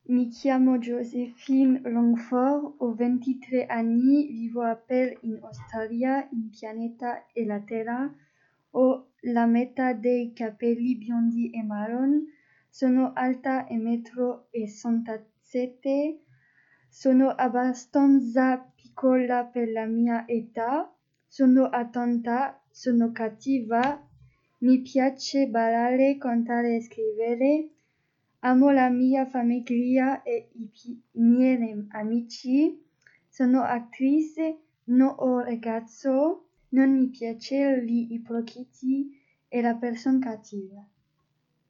Mi chiamo Josephine Longford, ho 23 anni, vivo a Perth in Australia, il pianeta e la Terra. Ho la metà dei capelli biondi e marron, sono alta 1,67 m, sono abbastanza piccola per la mia età, sono attenta, sono cattiva, mi piace ballare, cantare e scrivere. Amo la mia famiglia e i miei amici. Sono attrice, non ho ragazzo, non mi piace gli ipocriti e la persona cattiva.